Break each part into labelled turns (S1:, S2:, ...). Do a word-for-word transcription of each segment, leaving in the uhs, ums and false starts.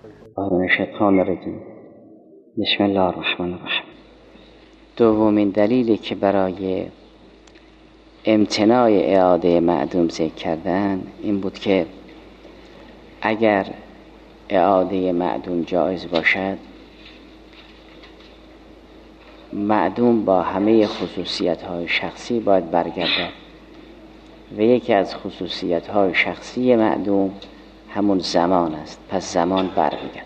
S1: من الشیطان الرجیم. بسم الله الرحمن الرحیم. دومین دلیلی که برای امتناع اعاده معدوم ذکر کردن این بود که اگر اعاده معدوم جایز باشد، معدوم با همه خصوصیت‌های شخصی باید برگردد و یکی از خصوصیت‌های شخصی معدوم همون زمان است. پس زمان برمیگرد.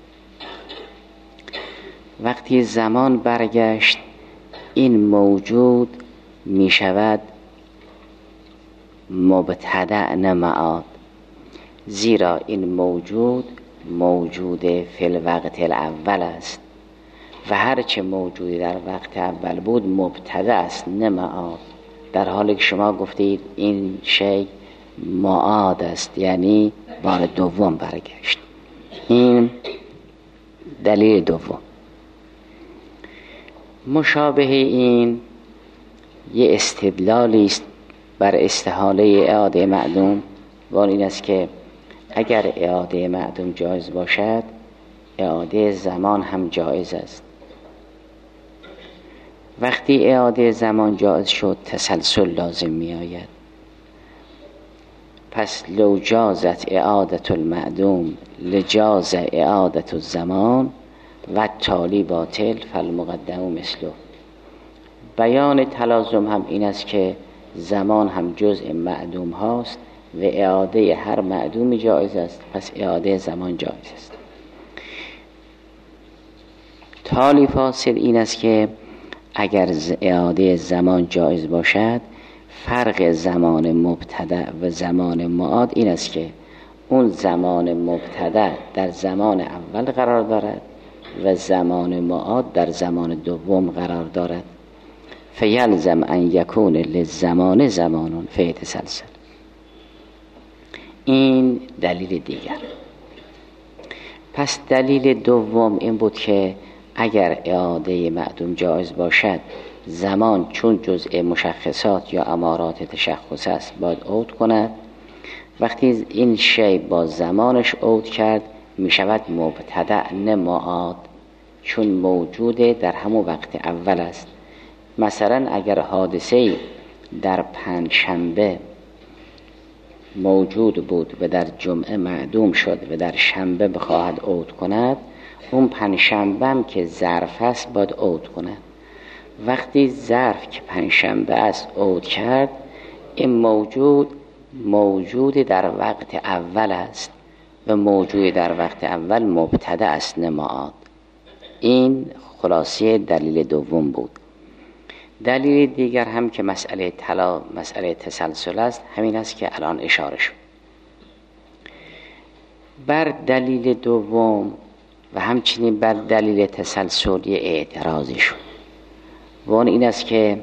S1: وقتی زمان برگشت، این موجود می شود مبتدأ نه معاد، زیرا این موجود موجود فی الوقت الاول است و هرچه موجودی در وقت اول بود مبتدأ است نه معاد، در حالی که شما گفتید این شی معاد است، یعنی بار دوم برگشت. این دلیل دوم. مشابه این یه استدلالی است بر استحاله اعاده معدوم و این است که اگر اعاده معدوم جایز باشد، اعاده زمان هم جایز است. وقتی اعاده زمان جایز شد، تسلسل لازم می آید. پس لو جازت اعادت المعدوم لجاز اعادت الزمان و تالی باطل فالمقدم مثله. بیان تلازم هم این است که زمان هم جزء معدوم هاست و اعاده هر معدومی جایز است، پس اعاده زمان جایز است. تالی فاصل این است که اگر اعاده زمان جایز باشد، فرق زمان مبتدأ و زمان معاد این است که اون زمان مبتدأ در زمان اول قرار دارد و زمان معاد در زمان دوم قرار دارد. فیلزم ان یکون للزمان زمان فیتسلسل. این دلیل دیگر. پس دلیل دوم این بود که اگر اعاده معدوم جایز باشد، زمان چون جزء مشخصات یا امارات تشخص است باید عود کند. وقتی این شی با زمانش عود کرد، می شود مبتدأ نه معاد، چون موجوده در همون وقت اول است. مثلا اگر حادثه در پنجشنبه موجود بود و در جمعه معدوم شد و در شنبه بخواهد عود کند، اون پنجشنبه هم که ظرف است باید عود کند. وقتی ظرف که پنجشنبه است عود کرد، این موجود موجود در وقت اول است و موجود در وقت اول مبتدأ است نه معاد. این خلاصه دلیل دوم بود. دلیل دیگر هم که مسئله طلا مسئله تسلسل است، همین است که الان اشاره شد. بر دلیل دوم و همچنین بر دلیل تسلسل یه اعتراضی شد و اون این است که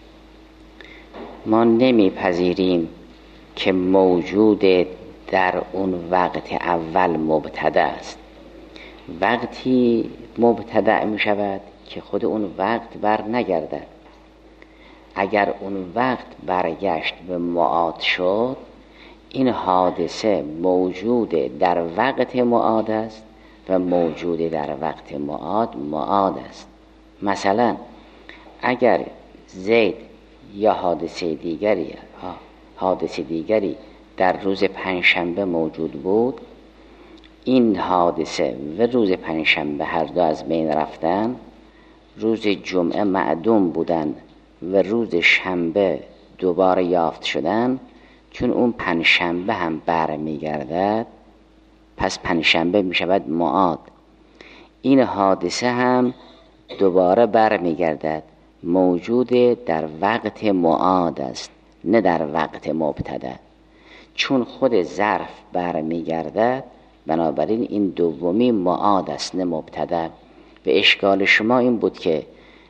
S1: ما نمیپذیریم که موجود در اون وقت اول مبتدأ است. وقتی مبتدأ می شود که خود اون وقت بر نگردد. اگر اون وقت برگشت به معاد شد، این حادثه موجود در وقت معاد است و موجود در وقت معاد معاد است. مثلا اگر زید یا حادثه دیگری حادثه دیگری در روز پنجشنبه موجود بود، این حادثه و روز پنجشنبه هر دو از بین رفتن، روز جمعه معدوم بودن و روز شنبه دوباره یافت شدن، چون اون پنجشنبه هم برمیگردد، پس پنجشنبه می شود معاد. این حادثه هم دوباره برمیگردد، موجود در وقت معاد است نه در وقت مبتدأ. چون خود ظرف برمیگردد، بنابراین این دومی معاد است نه مبتدأ. و اشکال شما این بود که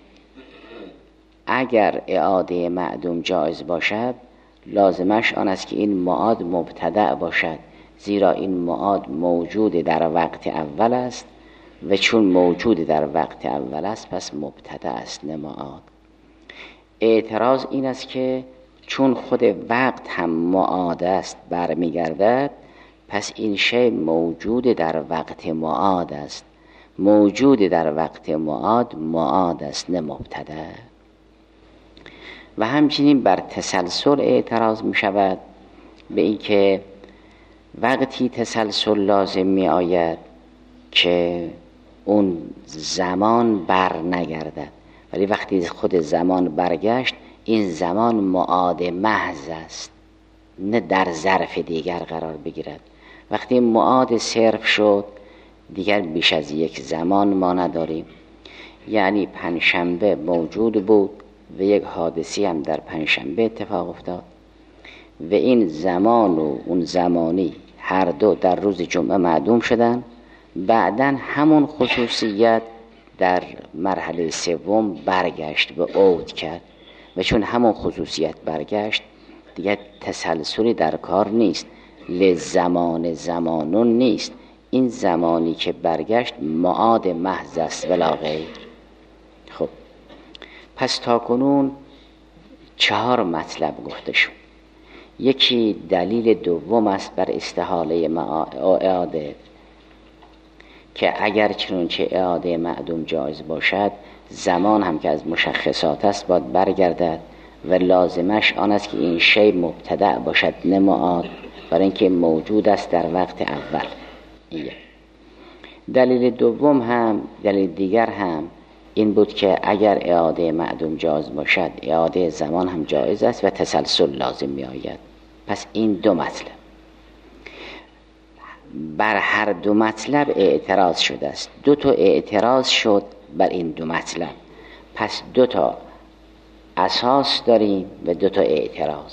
S1: اگر اعاده معدوم جایز باشد، لازمش آن است که این معاد مبتدأ باشد، زیرا این معاد موجود در وقت اول است و چون موجود در وقت اول است پس مبتدأ است نه معاد. اعتراض این است که چون خود وقت هم معاد است برمیگردد، پس این شی موجود در وقت معاد است. موجود در وقت معاد معاد است نه مبتدأ. و همچنین بر تسلسل اعتراض می شود به این که وقتی تسلسل لازم می آید که اون زمان بر نگردد، ولی وقتی خود زمان برگشت این زمان معاد محض است نه در ظرف دیگر قرار بگیرد. وقتی معاد صرف شد دیگر بیش از یک زمان ما نداریم. یعنی پنجشنبه موجود بود و یک حادثی هم در پنجشنبه اتفاق افتاد و این زمان و اون زمانی هر دو در روز جمعه معدوم شدن. بعدن همون خصوصیت در مرحله سوم برگشت و عود کرد و چون همون خصوصیت برگشت دیگه تسلسلی در کار نیست. لزمان زمانون نیست، این زمانی که برگشت معاد محض است ولا غیر. خب پس تا کنون چهار مطلب گفته شد. یکی دلیل دوم است بر استحاله اعاده که اگر چنانچه اعاده معدوم جایز باشد زمان هم که از مشخصات است باید برگردد و لازمش آن است که این شی مبتدأ باشد نه معاد، برای اینکه موجود است در وقت اول. ایه. دلیل دوم هم دلیل دیگر هم این بود که اگر اعاده معدوم جایز باشد اعاده زمان هم جایز است و تسلسل لازم می آید. پس این دو مطلب بر هر دو مطلب اعتراض شده است. دو تا اعتراض شد بر این دو مطلب، پس دو تا اساس داریم و دو تا اعتراض.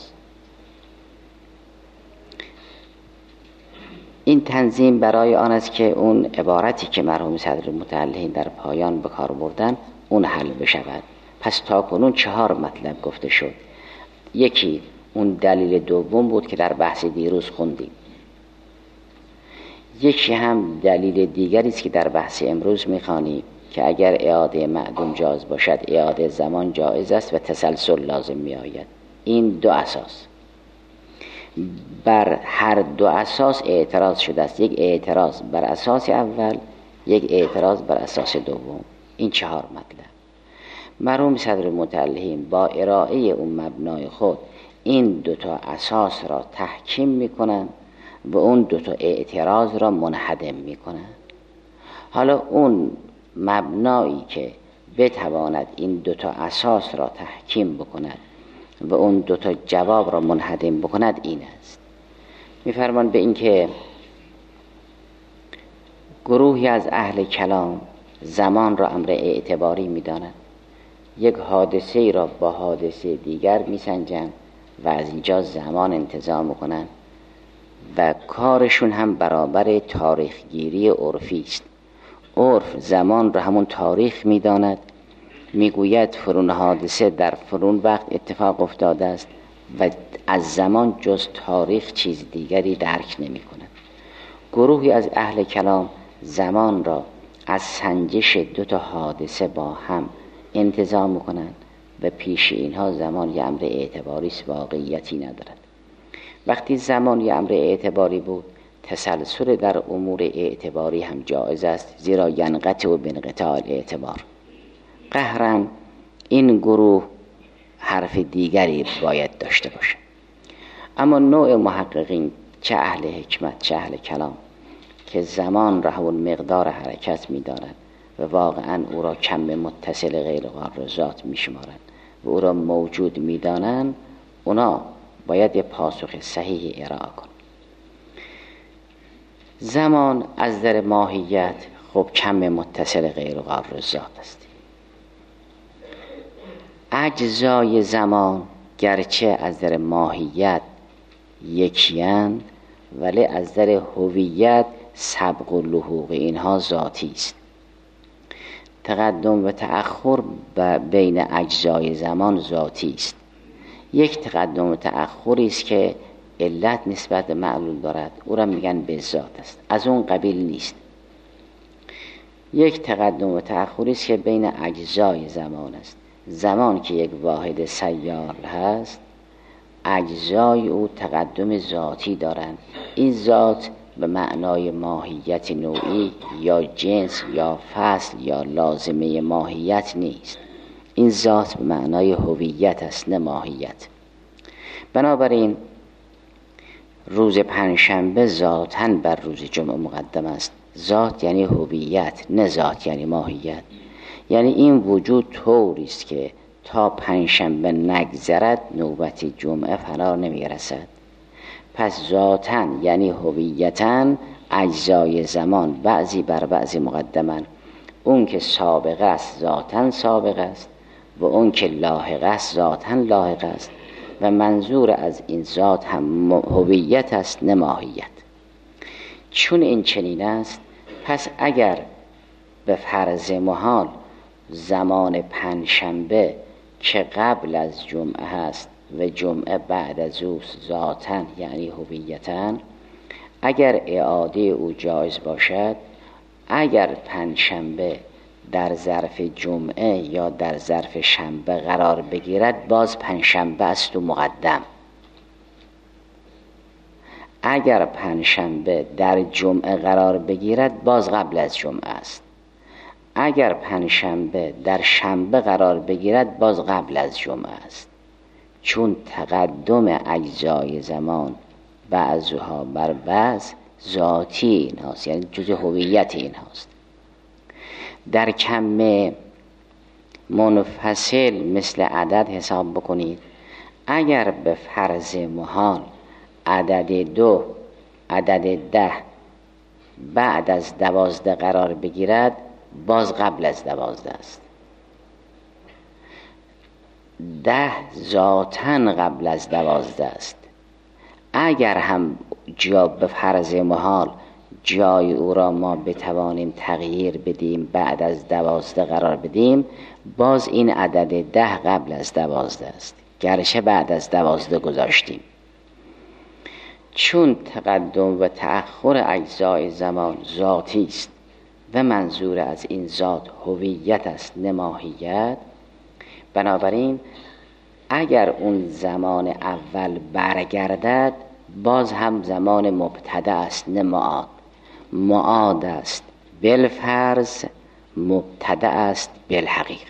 S1: این تنظیم برای آن است که اون عبارتی که مرحوم صدر متعلقین در پایان به کار بردن اون حل بشود. پس تا کنون چهار مطلب گفته شد. یکی اون دلیل دوم بود که در بحث دیروز خوندیم. یکی هم دلیل دیگری است که در بحث امروز می‌خوانیم که اگر اعاده معدوم جایز باشد اعاده زمان جایز است و تسلسل لازم می‌آید. این دو اساس بر هر دو اساس اعتراض شده است. یک اعتراض بر اساس اول، یک اعتراض بر اساس دوم. این چهار مطلب مرحوم صدر متعلقین با ارائه اون مبنای خود این دو تا اساس را تحکیم میکنن و اون دو تا اعتراض را منهدم میکنن. حالا اون مبنایی که بتواند این دو تا اساس را تحکیم بکند و اون دو تا جواب را منهدم بکند این است. میفرمان به این که گروهی از اهل کلام زمان را امر اعتباری میدانند. یک حادثه را با حادثه دیگر میسنجند و از اینجا زمان انتظام میکنند و کارشون هم برابر تاریخ گیری عرفی است. عرف زمان را همون تاریخ میداند، میگوید فرون حادثه در فرون وقت اتفاق افتاده است و از زمان جز تاریخ چیز دیگری درک نمی کند. گروهی از اهل کلام زمان را از سنجش دو تا حادثه با هم انتظام میکنند و پیش اینها زمان یه امر اعتباری است، واقعیتی ندارد. وقتی زمان یه امر اعتباری بود تسلسل در امور اعتباری هم جایز است، زیرا ینقطع و بانقطاع الاعتبار. قهرن این گروه حرف دیگری باید داشته باشه. اما نوع محققین چه اهل حکمت چه اهل کلام که زمان را همون مقدار حرکت می‌دانند و واقعا او را کم متصل غیر قابل ذات می‌شمارند و او را موجود می‌دانند، اونا باید یه پاسخ صحیح ارائه کنند. زمان از در ماهیت خب کم متصل غیر قابل ذات است. اجزای زمان گرچه از در ماهیت یکی‌اند ولی از در هویت سبق و لحوق اینها ذاتی است. تقدم و تأخر بین اجزای زمان ذاتی است. یک تقدم و تأخری است که علت نسبت به معلول دارد، او را میگن به ذات است، از اون قبیل نیست. یک تقدم و تأخری است که بین اجزای زمان است. زمان که یک واحد سیال هست اجزای او تقدم ذاتی دارند. این ذات به معنای ماهیت نوعی یا جنس یا فصل یا لازمه ماهیت نیست. این ذات به معنای هویت است نه ماهیت. بنابراین روز پنجشنبه ذاتاً بر روز جمعه مقدم است. ذات یعنی هویت، نه ذات یعنی ماهیت. یعنی این وجود طوری است که تا پنجشنبه نگذرد نوبت جمعه فرا نمیرسد. پس ذاتاً یعنی هویتاً اجزای زمان بعضی بر بعضی مقدمن. اون که سابق است ذاتاً سابق است و اون که لاحق است ذاتاً لاحق است و منظور از این ذات هم هویت است نه ماهیت. چون این چنین است، پس اگر به فرض محال زمان پنجشنبه که قبل از جمعه هست و جمعه بعد از اوست ذاتاً یعنی هویتاً، اگر اعاده او جایز باشد، اگر پنجشنبه در ظرف جمعه یا در ظرف شنبه قرار بگیرد باز پنجشنبه است و مقدم. اگر پنجشنبه در جمعه قرار بگیرد باز قبل از جمعه است. اگر پنجشنبه در شنبه قرار بگیرد باز قبل از جمعه است. چون تقدم اجزای زمان بعضها بر بعض ذاتی این هاست، یعنی جز هویت این هاست. در کم منفصل مثل عدد حساب بکنید. اگر به فرض محال عدد دو عدد ده بعد از دوازده قرار بگیرد باز قبل از دوازده است. ده ذاتاً قبل از دوازده است. اگر هم جا به فرض محال جای او را ما بتوانیم تغییر بدیم بعد از دوازده قرار بدیم باز این عدد ده قبل از دوازده است گرچه بعد از دوازده گذاشتیم. چون تقدم و تأخر اجزای زمان ذاتی است و منظور از این ذات هویت است نه ماهیت، بنابراین اگر اون زمان اول برگردد باز هم زمان مبتدأ است نه معاد. معاد است بالفرض، مبتدأ است بالحقیقت.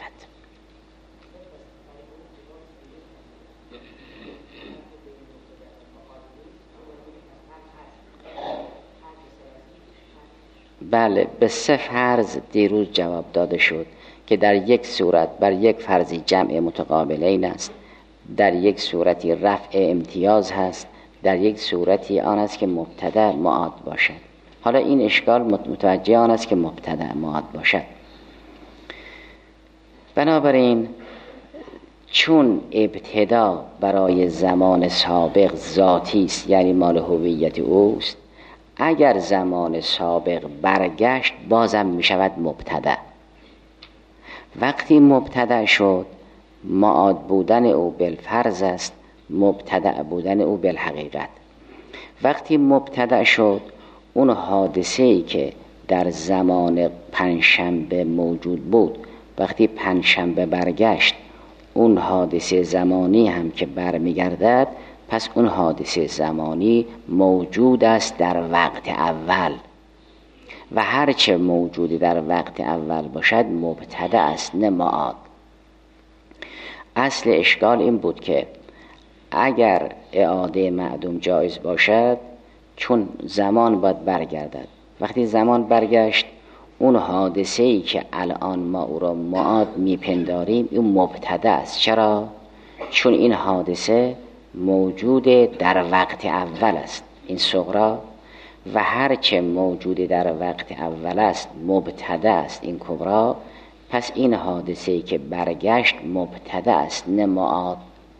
S1: بله، به سه فرض دیروز جواب داده شد که در یک صورت بر یک فرضی جمع متقابلین است، در یک صورتی رفع امتیاز هست، در یک صورتی آن است که مبتدأ معاد باشد. حالا این اشکال متوجه آن است که مبتدأ معاد باشد. بنابراین چون ابتدا برای زمان سابق ذاتی است یعنی مال هویت اوست، اگر زمان سابق برگشت بازم می شود مبتدأ. وقتی مبتدأ شد معاد بودن او بالفرض است، مبتدأ بودن او بالحقیقت. وقتی مبتدأ شد اون حادثه‌ای که در زمان پنجشنبه موجود بود وقتی پنجشنبه برگشت اون حادثه زمانی هم که برمیگردد، پس اون حادثه زمانی موجود است در وقت اول و هرچه موجودی در وقت اول باشد مبتدأ است نه معاد. اصل اشکال این بود که اگر اعاده معدوم جایز باشد چون زمان باید برگردد، وقتی زمان برگشت اون حادثه‌ای که الان ما او را معاد میپنداریم این مبتدأ است. چرا؟ چون این حادثه موجود در وقت اول است، این صغرا، و هرچه موجود در وقت اول است مبتدأ است، این کبرا. پس این حادثه‌ای که برگشت مبتدأ است نه معاد.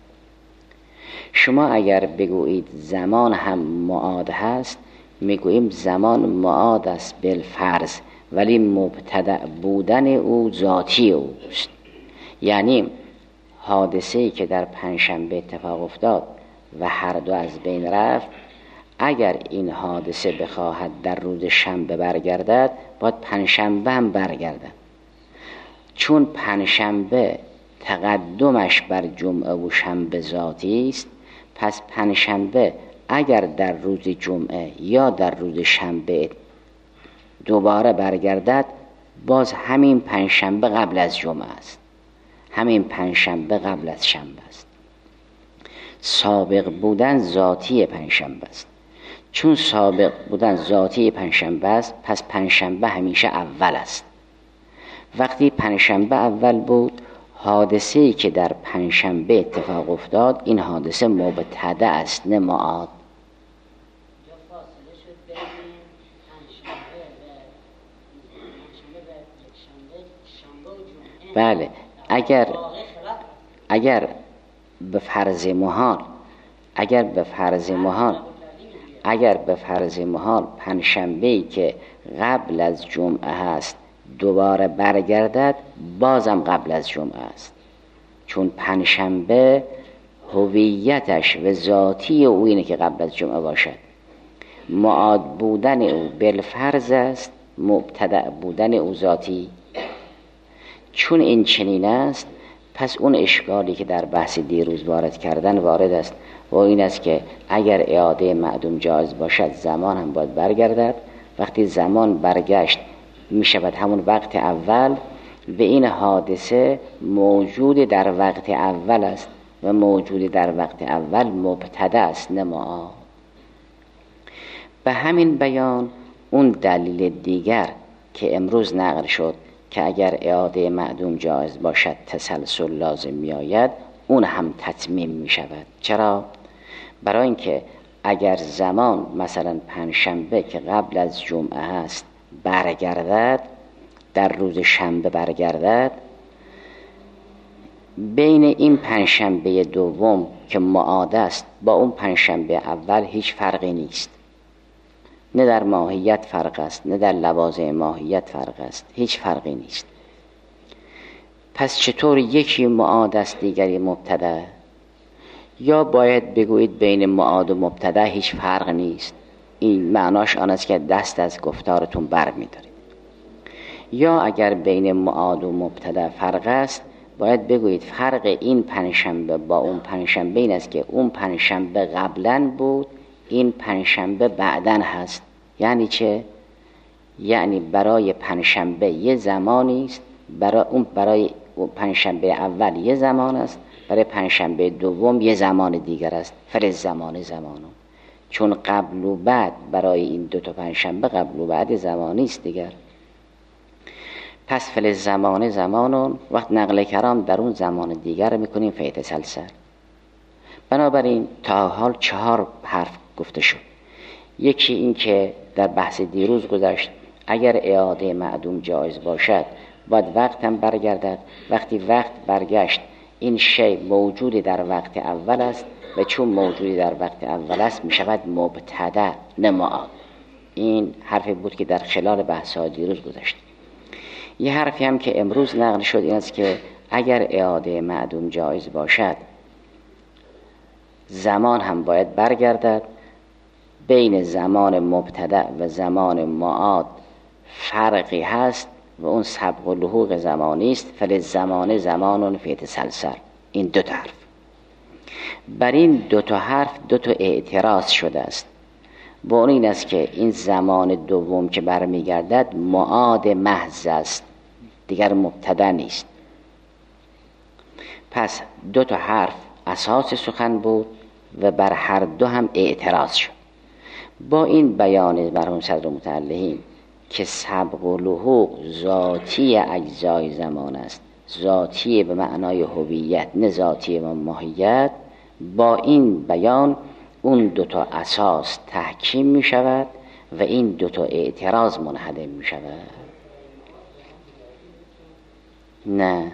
S1: شما اگر بگویید زمان هم معاد هست، میگوییم زمان معاد است بالفرض ولی مبتدأ بودن او ذاتی اوست. یعنی حادثه‌ای که در پنجشنبه اتفاق افتاد و هر دو از بین رفت، اگر این حادثه بخواهد در روز شنبه برگردد باید پنجشنبه هم برگردد. چون پنجشنبه تقدمش بر جمعه و شنبه ذاتی است، پس پنجشنبه اگر در روز جمعه یا در روز شنبه دوباره برگردد، باز همین پنجشنبه قبل از جمعه است، همین پنجشنبه قبل از شنبه است. سابق بودن ذاتی پنجشنبه است. چون سابق بودن ذاتی پنجشنبه است، پس پنجشنبه همیشه اول است. وقتی پنجشنبه اول بود، حادثه‌ای که در پنجشنبه اتفاق افتاد، این حادثه مبتدأ است نه معاد. بله، اگر اگر به فرض محال اگر به فرض محال اگر به فرض محال پنجشنبه‌ای که قبل از جمعه هست دوباره برگردد، بازم قبل از جمعه است، چون پنجشنبه هویتش و ذاتی او اینه که قبل از جمعه باشد. معاد بودن او بالفرض است، مبتدأ بودن او ذاتی. چون این چنین است، پس اون اشکالی که در بحث دیروز وارد کردن وارد است و این است که اگر اعاده معدوم جایز باشد، زمان هم باید برگردد. وقتی زمان برگشت، می شود همون وقت اول و این حادثه موجود در وقت اول است و موجود در وقت اول مبتدأ است نه معاد. به همین بیان اون دلیل دیگر که امروز نقل شد که اگر اعاده معدوم جایز باشد تسلسل لازم می آید، اون هم تتمیم می شود. چرا؟ برای اینکه اگر زمان مثلا پنجشنبه که قبل از جمعه هست برگردد، در روز شنبه برگردد، بین این پنجشنبه دوم که معاد است با اون پنجشنبه اول هیچ فرقی نیست. نه در ماهیت فرق است، نه در لوازم ماهیت فرق است، هیچ فرقی نیست. پس چطور یکی معاد است دیگری مبتدأ؟ یا باید بگویید بین معاد و مبتدأ هیچ فرق نیست، این معناش آن است که دست از گفتارتون بر می‌دارید. یا اگر بین معاد و مبتدأ فرق است، باید بگویید فرق این پنجشنبه با اون پنجشنبه این است که اون پنجشنبه قبلاً بود، این پنجشنبه بعداً هست. یعنی چه؟ یعنی برای پنجشنبه یه زمانی است، برای اون برای پنجشنبه اول یه زمان است، برای پنجشنبه دوم یه زمان دیگر است. فلز زمان زمانون، چون قبل و بعد برای این دو تا پنجشنبه قبل و بعد زمانی است دیگر. پس فلز زمان زمانون، وقت نقل کرام در اون زمان دیگر میکنیم فیت سلسل. بنابراین تا حال چهار حرف گفته شد. یکی این که در بحث دیروز گذشت اگر اعاده معدوم جایز باشد باید وقت هم برگردد. وقتی وقت برگشت، این شی موجود در وقت اول است و چون موجود در وقت اول است می شود مبتدأ نه معاد. این حرفی بود که در خلال بحث ها دیروز گذشت. یه حرفی هم که امروز نقل شد این است که اگر اعاده معدوم جایز باشد، زمان هم باید برگردد. بین زمان مبتدأ و زمان معاد فرقی هست و اون سبق و لحوق زمانی است. فلز زمان زمانون فی تسلسل. این دو تا حرف، بر این دو تا حرف دو تا اعتراض شده است. با اون این است که این زمان دوم که برمیگردد معاد محض است، دیگر مبتدأ نیست. پس دو تا حرف اساس سخن بود و بر هر دو هم اعتراض شد. با این بیان مرحوم صدر متعلقین که سبق و لحوق ذاتی اجزای زمان است، ذاتی به معنای هویت نه ذاتی به ماهیت، با این بیان اون دو تا اساس تحکیم می شود و این دو تا اعتراض منهدم می شود. نه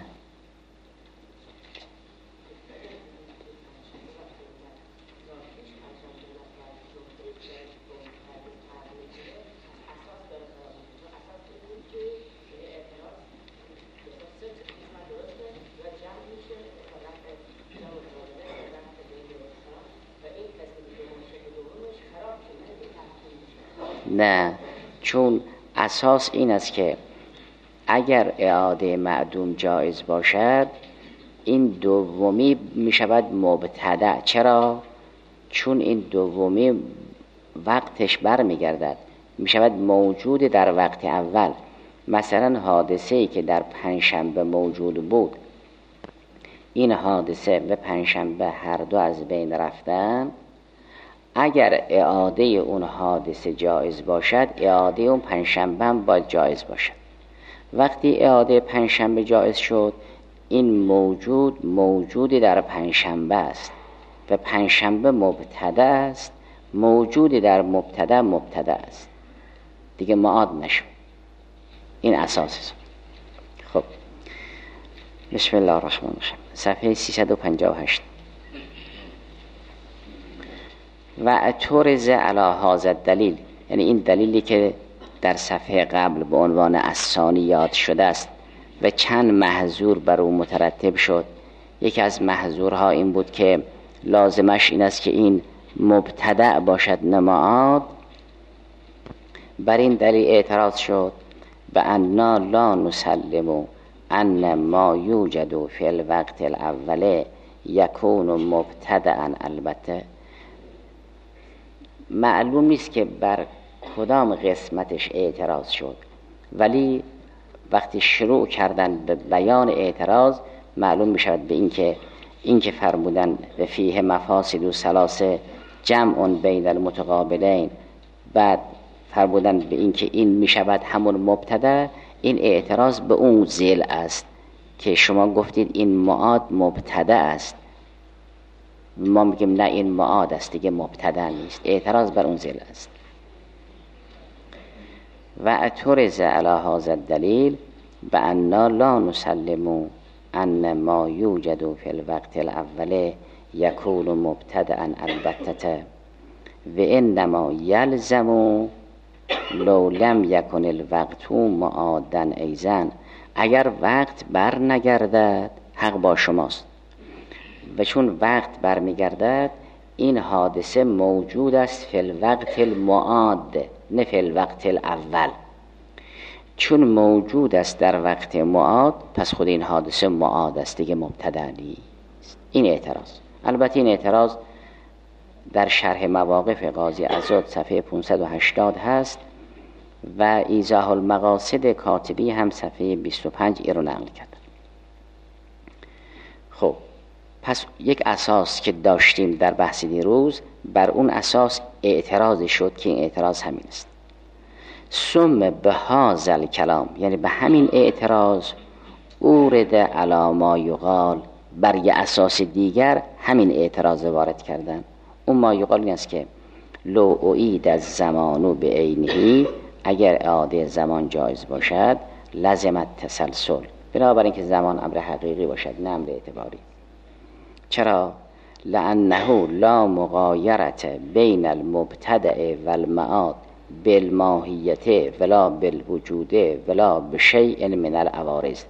S1: نه چون اساس این است که اگر اعاده معدوم جایز باشد، این دومی می شود مبتدأ. چرا؟ چون این دومی وقتش بر میگردد میشود موجود در وقت اول. مثلا حادثه‌ای که در پنجشنبه موجود بود، این حادثه و پنجشنبه هر دو از بین رفتن، اگر اعاده اون حادثه جایز باشد، اعاده اون پنجشنبه هم باید جایز باشد. وقتی اعاده پنجشنبه جایز شد، این موجود موجودی در پنجشنبه است و پنجشنبه مبتدا است، موجودی در مبتدا مبتدا است، دیگه معاد نشد. این اساس است. خب بسم الله الرحمن الرحیم. صفحه سیصد و پنجاه و هشت. و اعترض علی هذا الدلیل، یعنی این دلیلی که در صفحه قبل به عنوان الثانی یاد شده است و چند محظور بر او مترتب شد. یکی از محظورها این بود که لازمش این است که این مبتدأ باشد نه معاد. بر این دلیل اعتراض شد به انا لا نسلم ان ما یوجد فی الوقت الاول یکون مبتدأ. البته معلوم نیست که بر کدام قسمتش اعتراض شد، ولی وقتی شروع کردن به بیان اعتراض معلوم می شود به این که این که فرمودن و فیه مفاسد و ثلاثه جمع بین المتقابلین، بعد فرمودن به این که این می شود همون مبتدا، این اعتراض به اون ذیل است که شما گفتید این معاد مبتدا است، ما میگیم نه این معاد است دیگه مبتدا نیست. اعتراض بر اون ذیل است. و اعترض علی هذا الدلیل بأننا لا نسلم ان ما یوجد فی الوقت الاول یکون مبتدأ البتة و انما یلزم لو لم یکن الوقت معادا ایضا. اگر وقت بر نگردد حق با شماست، و چون وقت بر میگردد این حادثه موجود است فی الوقت المعاد نه فی الوقت الاول. چون موجود است در وقت معاد، پس خود این حادثه معاد است دیگه مبتدا نیست. این اعتراض. البته این اعتراض در شرح مواقف قاضی عضاد صفحه پانصد و هشتاد هست و ایضاح المقاصد کاتبی هم صفحه بیست و پنج ای رو نقل کرد. خب پس یک اساس که داشتیم در بحث دیروز، بر اون اساس اعتراض شد که این اعتراض همین است. ثم به هذا کلام، یعنی به همین اعتراض، اورد علی ما یقال، بر یه اساس دیگر همین اعتراض وارد کردن. اون ما یقال این است که لو اعید از زمانو به عینه، اگر اعاده زمان جایز باشد لازمت تسلسل، بنابراین که زمان امر حقیقی باشد نه امر اعتباری. چرا؟ لانه لا مغایرت بین المبتدأ و المعاد بالماهیت ولا بالوجود ولا بشیء من العوارض.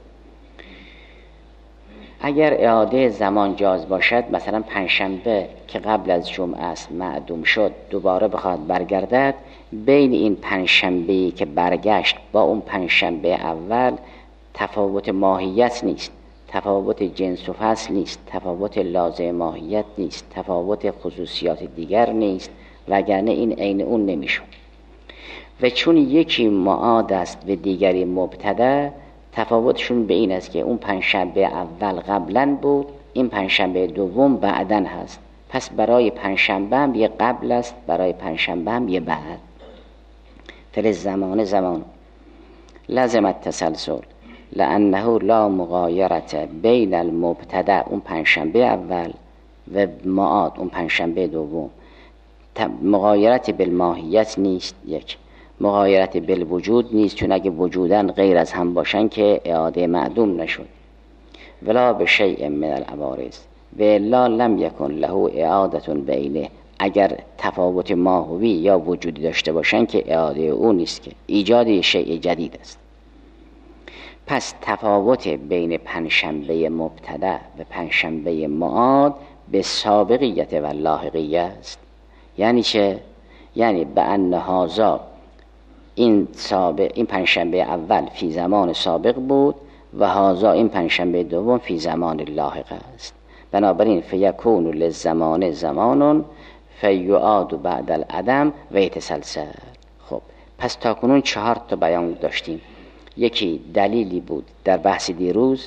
S1: اگر اعاده زمان جاز باشد، مثلا پنجشنبه که قبل از جمعه است معدوم شد دوباره بخواد برگردد، بین این پنجشنبه‌ای که برگشت با اون پنجشنبه اول تفاوت ماهیت نیست، تفاوت جنس و فصل نیست، تفاوت لازم ماهیت نیست، تفاوت خصوصیات دیگر نیست، وگرنه این عین اون نمیشون. و چون یکی معاد است و دیگری مبتدا، تفاوتشون به این است که اون پنجشنبه اول قبلا بود، این پنجشنبه دوم بعدن هست. پس برای پنجشنبه هم یه قبل است، برای پنجشنبه هم یه بعد. فل زمان زمان لازمت تسلسل لانه لا مغایرت بین المبتدا اون پنجشنبه اول و معاد اون پنجشنبه دوم. مغایرت بالماهیت نیست، یک مغایرت بالوجود نیست، چون اگه وجودن غیر از هم باشن که اعاده معدوم نشد. ولا بشیء من العوارض و الا لم یکن له اعاده بینه، اگر تفاوت ماهوی یا وجودی داشته باشن که اعاده او نیست، که ایجاد شیء جدید است. پس تفاوت بین پنجشنبه مبتدا و پنجشنبه معاد به سابقیت و لاحقیت است. یعنی چه؟ یعنی به ان هذا این سابق، این پنجشنبه اول فی زمان سابق بود و هذا این پنجشنبه دوم فی زمان لاحق است. بنابراین فیکون للزمان زمان فیعاد بعد العدم و یتسلسل. خب پس تا کنون چهار تا بیان داشتیم. یکی دلیلی بود در بحث دیروز،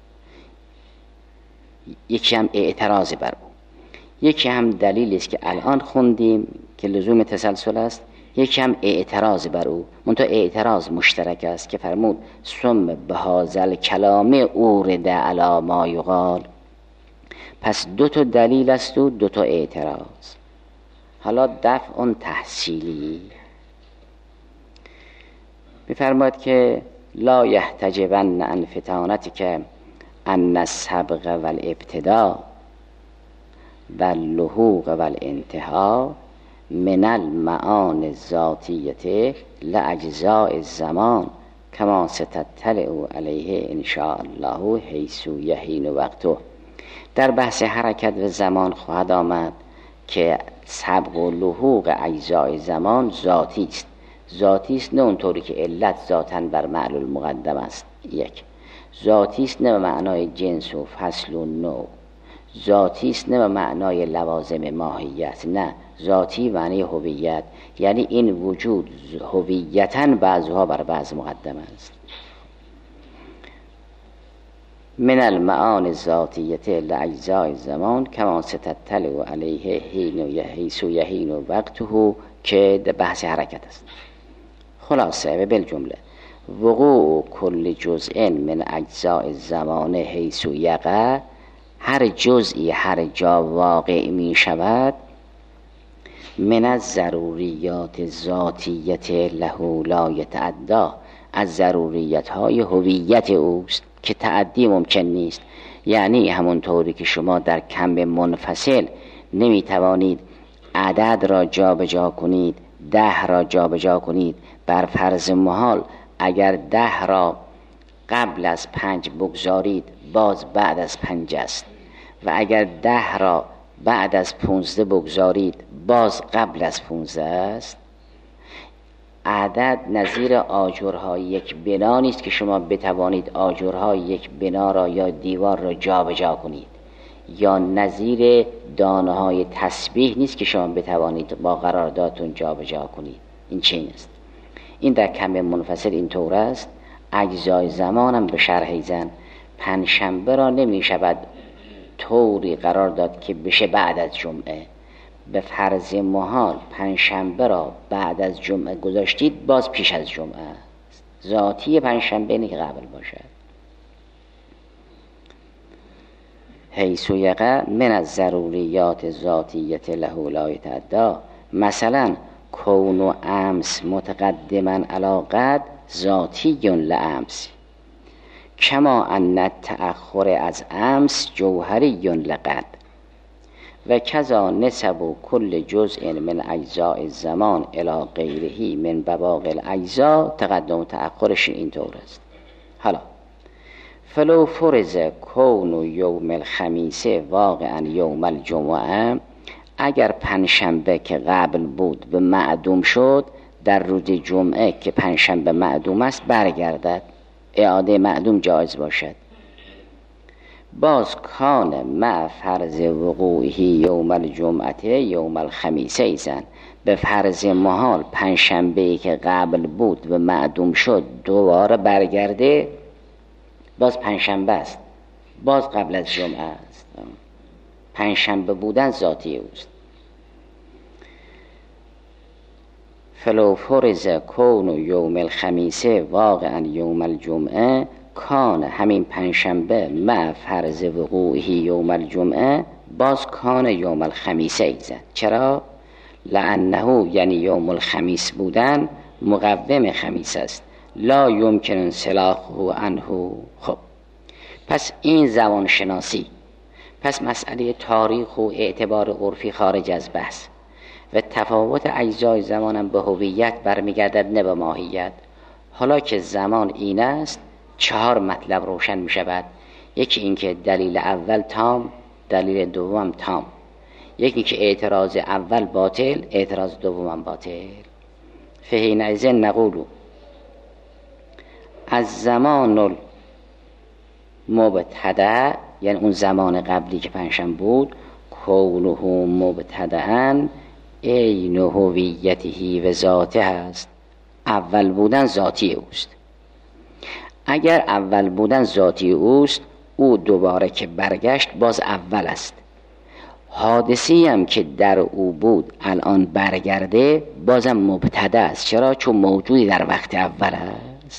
S1: یکی هم اعتراض بر او، یکی هم دلیلی است که الان خوندیم که لزوم تسلسل است، یکی هم اعتراض بر او. منتها اعتراض مشترک است که فرمود ثم بهذا کلام اورد علی ما یقال. پس دو تا دلیل است و دو تا اعتراض. حالا دفع تحصیلی می‌فرماید که لا یحتجبن عن فتانتک ان السبق والابتداء واللحوق والانتهاء من المعان الذاتیه لاجزاء الزمان کما ستطلع علیه ان شاء الله حیث یحین وقته. در بحث حرکت و زمان خواهد آمد که سبق و لحوق اجزای زمان ذاتی است. ذاتی است نه اونطوری که علت ذاتاً بر معلول مقدم است، یک. ذاتی است نه به معنای جنس و فصل و نوع. ذاتی است نه به معنای لوازم ماهیت، نه، ذاتی معنی هویت، یعنی این وجود هویتاً بعضها بر بعض مقدم است. من المعان الذاتیه لاجزاء الزمان کما ستطلع علیه حین حیث یحین وقته، که در بحث حرکت است. خلاصه و بالجمله وقوع کل جزء من اجزاء الزمان حیث یقع، هر جزئی هر جا واقع می شود، من الضروریات ذاتیه له لا یتعدی، از ضروریت های هویت اوست که تعدی ممکن نیست. یعنی همونطوری که شما در کم منفصل نمی توانید عدد را جا به جا کنید، ده را جا به جا کنید، بر فرض محال اگر ده را قبل از پنج بگذارید باز بعد از پنج است، و اگر ده را بعد از پونزده بگذارید باز قبل از پونزده است. عدد نظیر آجرهای یک بنا نیست که شما بتوانید آجرهای یک بنا را یا دیوار را جا به جا کنید، یا نظیر دانه های تسبیح نیست که شما بتوانید با قراردادتون جا به جا کنید. این چی است؟ این در کم منفصل این طور است. اجزای زمانم به شرح زن پنجشنبه را نمی شود طوری قرار داد که بشه بعد از جمعه. به فرض محال پنجشنبه را بعد از جمعه گذاشتید باز پیش از جمعه است. ذاتی پنجشنبه اینه که قبل باشد. حیث یقع من الضروریات ذاتیه له لا یتعدی، مثلا کون و امس متقدما علی قد ذاتی لامس، کما ان التأخر از امس جوهری لقد، و کذا نسب کل جزء من اجزاء الزمان الی غیره من بواقی الاجزاء، تقدم و تأخرش این طور است. حالا فلو فرض کون یوم الخمیس واقعا یوم الجمعه، اگر پنجشنبه که قبل بود به معدوم شد، در روز جمعه که پنجشنبه معدوم است برگردد، اعاده معدوم جایز باشد. باز کان مع فرض وقوعه یوم الجمعه یوم الخمیس ایزن، به فرض محال پنجشنبه که قبل بود به معدوم شد دوباره برگرده، باز پنجشنبه است، باز قبل از جمعه است. پنجشنبه بودن ذاتی اوست. فلو فرض کون یوم الخمیس واقعا یوم الجمعه، کان همین پنجشنبه مع فرض وقوعه یوم الجمعه، باز کان یوم الخمیس ایزن. چرا؟ لانه یعنی یوم الخمیس بودن مقوم خمیس است، لا یمکن انسلاخه عنه. خب پس این زبان شناسی، پس مسئله تاریخ و اعتبار عرفی خارج از بحث، و تفاوت اجزای زمانم به هویت برمیگردد نه به ماهیت. حالا که زمان این است، چهار مطلب روشن می شود. یکی این که دلیل اول تام، دلیل دوم تام. یکی که اعتراض اول باطل، اعتراض دوم باطل. فحینئذ نقول از زمان المبتدأ، یعنی اون زمان قبلی که پنجشنبه بود، کونه مبتدأ عین هویته و ذاته است. اول بودن ذاتی اوست. اگر اول بودن ذاتی اوست، او دوباره که برگشت باز اول است. حادثی هم که در او بود الان برگرده بازم مبتدا است. چرا؟ چون موجودی در وقت اول است.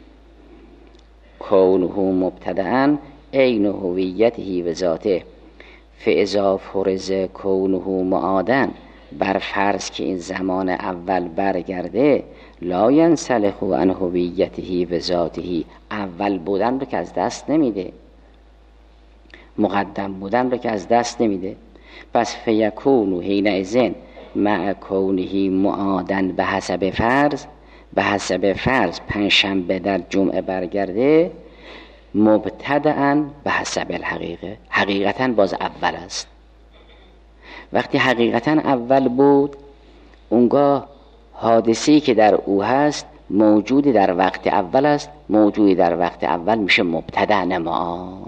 S1: کونه مبتدأ عین هویته و ذاته فاذا فرض کونه معادا، بر فرض که این زمان اول برگرده، لا ینسلخ عن هویته و ذاته، اول بودن رو که از دست نمیده، مقدم بودن رو که از دست نمیده. پس فیکون حینئذ مع کونه معادا به حسب فرض، به حسب فرض پنجشنبه در جمعه برگرده، مبتدأ به حسب الحقیقه، حقیقتا باز اول است. وقتی حقیقتا اول بود، اونگاه حادثی که در او هست موجودی در وقت اول است، موجودی در وقت اول میشه مبتدأ نماد.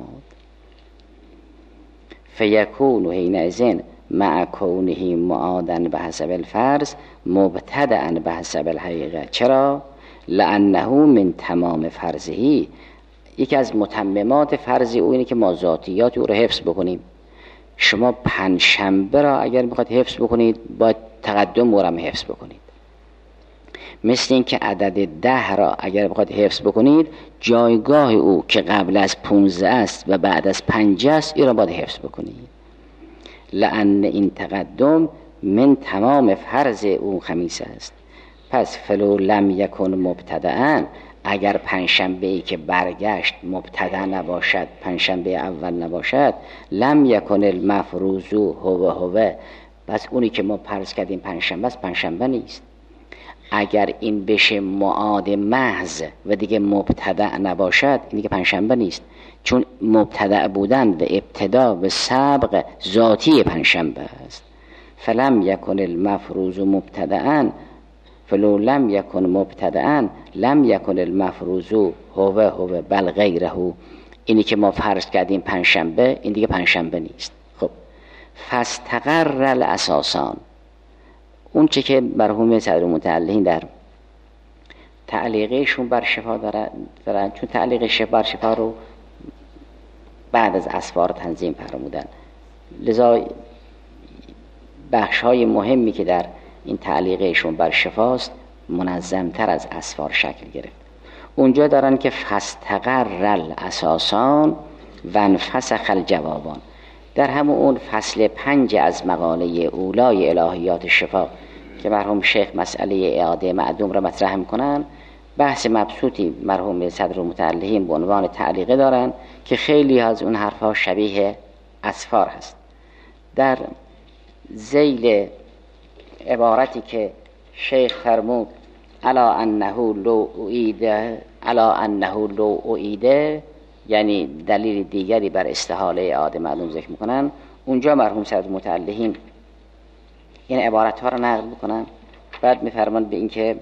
S1: فیکون حینئذ مع کونه معادا به حسب الفرض مبتدأ به حسب الحقیقه. چرا؟ لانه من تمام فرضه، یکی از متممات فرض او اینه که ما ذاتیات او رو حفظ بکنیم. شما پنجشنبه را اگر میخواد حفظ بکنید باید تقدم او را حفظ بکنید. مثل این که عدد ده را اگر میخواد حفظ بکنید، جایگاه او که قبل از پونزده است و بعد از پنج است، این را باید حفظ بکنید. لأن این تقدم من تمام فرض او خمیس است. پس فلو لم یکن مبتدأ، اگر پنجشنبه ای که برگشت مبتدأ نباشد، پنجشنبه اول نباشد، لم یکن المفروض هو هو، پس اونی که ما فرض کردیم پنجشنبه است، پنجشنبه نیست. اگر این بشه معاد محض و دیگه مبتدأ نباشد، این دیگه پنجشنبه نیست، چون مبتدأ بودن و ابتدا و سبق ذاتی پنجشنبه است. فلم یکن المفروض مبتدأ، فلو لم یکن مبتدأ لم یکن المفروض هو هو بل غیره. اینی که ما فرض کردیم پنجشنبه، این دیگه پنجشنبه نیست. خب فاستقر الاساسان، اون چه که مرحوم صدرالمتعلقین در تعلیقشون بر شفا دارن، چون تعلیق شفا بر شفا رو بعد از اسفار تنظیم فرمودن، لذا بخش های مهمی که در این تعلیقشون بر شفاست منظمتر از اسفار شکل گرفت. اونجا دارن که فاستقر الاساسان و انفسخ الجوابان. در همون اون فصل پنج از مقاله اولای الهیات شفا که مرحوم شیخ مسئله اعاده معدوم را مطرح میکنن، بحث مبسوطی مرحوم صدرالمتعلقین به عنوان تعلیقه دارن که خیلی از اون حرفها شبیه اسفار هست. در ذیل عبارتی که شیخ فرمود الا انه لو اعیده، الا انه لو اعیده، یعنی دلیل دیگری بر استحاله اعاده معدوم ذکر میکنن، اونجا مرحوم صدرالمتعلقین این عبارت ها رو نقل میکنن. بعد میفرمان به این که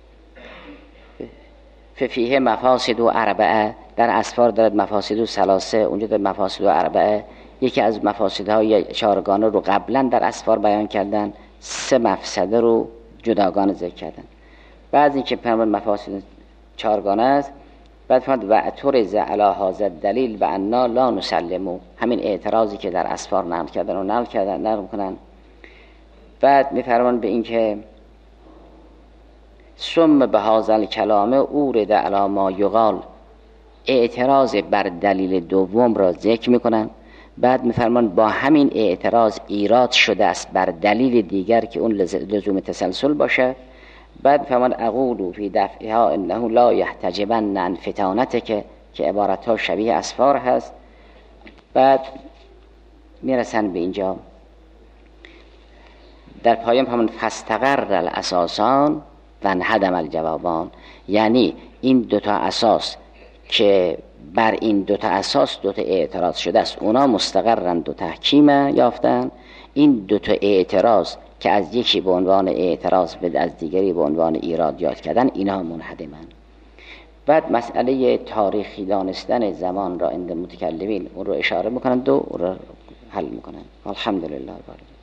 S1: ففیه مفاسد و اربعه، در اسفار دارد مفاسد و ثلاثه، اونجا دارد مفاسد و اربعه. یکی از مفاسدهای چهارگانه رو قبلا در اسفار بیان کردن، سه مفسده رو جداگانه ذکر کردن. بعد این که فرمان مفاسد چهارگانه است، بعد فرمود و اعترض علی هذا الدلیل و انا لا نسلمو، همین اعتراضی که در اسفار نقل کردن و نقل کردن نقل میکنن. بعد میفرمان به این که ثم به هذا الکلام اورد علی ما یقال، اعتراض بر دلیل دوم را ذکر میکنن. بعد میفرمان با همین اعتراض ایراد شده است بر دلیل دیگر که اون لزوم تسلسل باشه. بعد میفرمان اقول فی دفعها انه لا یحتجبن عن فتانتک، که عبارت ها شبیه اسفار هست. بعد میرسن به اینجا در پایان همون فاستقر الاساسان و انهدم الجوابان، یعنی این دوتا اساس که بر این دوتا اساس دوتا اعتراض شده است، اونا مستقرند و تحکیم یافتن. این دوتا اعتراض که از یکی به عنوان اعتراض به از دیگری به عنوان ایراد یاد کردن، اینا منهدمن. بعد مسئله تاریخی دانستن زمان را عند متکلمین اون رو اشاره میکنند و حل میکنن. الحمدلله.